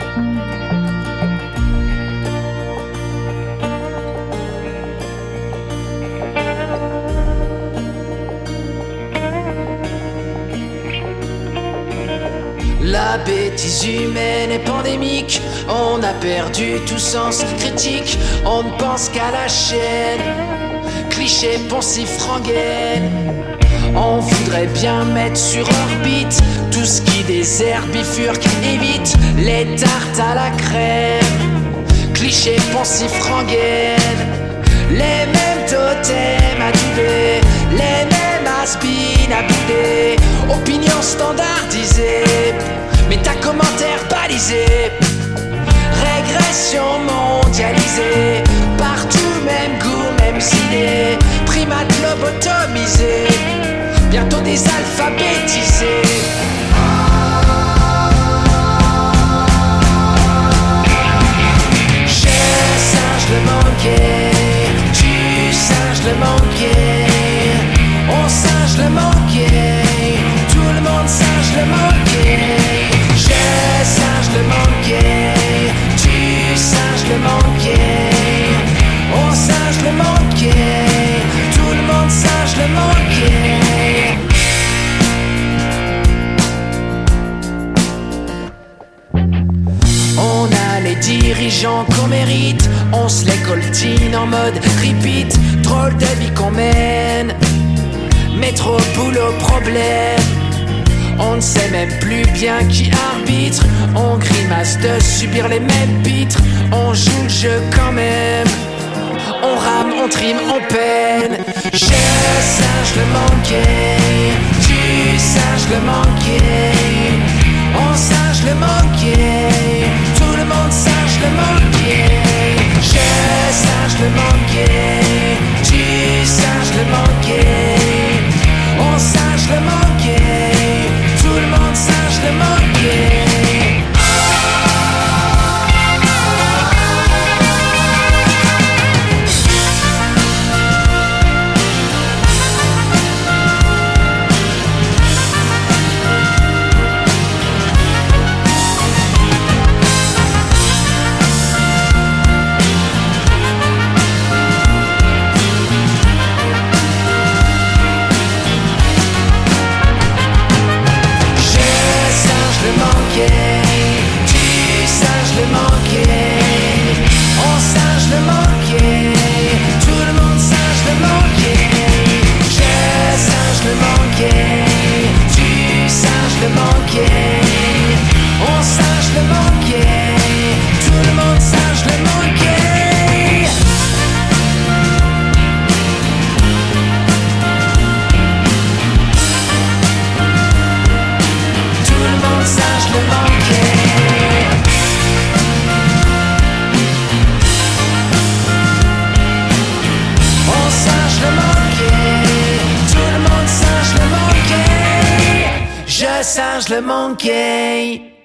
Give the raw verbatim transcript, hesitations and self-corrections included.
La bêtise humaine est pandémique, on a perdu tout sens critique, on ne pense qu'à la chaîne, cliché, poncif, rengaine. On voudrait bien mettre sur orbite tout ce qui désert, bifurque, évite les tartes à la crème, cliché, poncif, rengaine. Les mêmes totems à tuer, les mêmes aspines à bouder, opinion standardisée, méta-commentaires balisés, régression mondialisée, partout même goût, même idée, primates lobotomisés, bientôt des alphabétisés. Je singe le manquer, tu singes le manquer, on singe le manquer, tout le monde singe le manquer. Je singe le manquer, tu singes le manquer, on singe le manquer, tout le monde singe le manquer. On a les dirigeants qu'on mérite, on se les coltine en mode repeat, drôle de vie qu'on mène, métro, boulot, problème. On ne sait même plus bien qui arbitre, on grimace de subir les mêmes pitres, on joue le jeu quand même, on rame, on trime, on peine. Je singe le manquer, tu singes le manquer, on singe le manquer, tout le monde singe le manquer. Je singe le manquer, tu singes le manquer, on singe le manquer, tout le monde singe le manquer. Je singe le manquer.